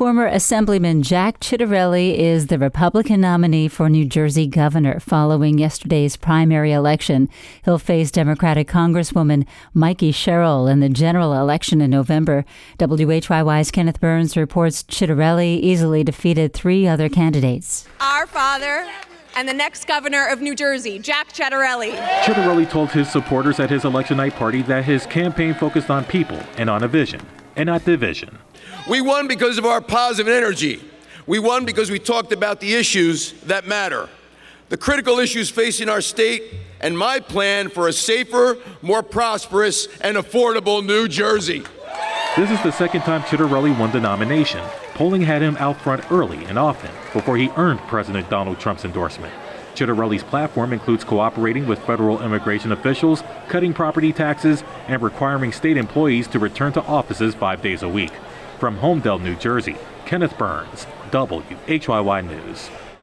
Former Assemblyman Jack Ciattarelli is the Republican nominee for New Jersey governor following yesterday's primary election. He'll face Democratic Congresswoman Mikey Sherrill in the general election in November. WHYY's Kenneth Burns reports Ciattarelli easily defeated three other candidates. Our father and the next governor of New Jersey, Jack Ciattarelli. Ciattarelli told his supporters at his election night party that his campaign focused on people and on a vision, and not division. We won because of our positive energy. We won because we talked about the issues that matter, the critical issues facing our state, and my plan for a safer, more prosperous, and affordable New Jersey. This is the second time Ciattarelli won the nomination. Polling had him out front early and often before he earned President Donald Trump's endorsement. Ciattarelli's platform includes cooperating with federal immigration officials, cutting property taxes, and requiring state employees to return to offices 5 days a week. From Homedale, New Jersey, Kenneth Burns, WHYY News.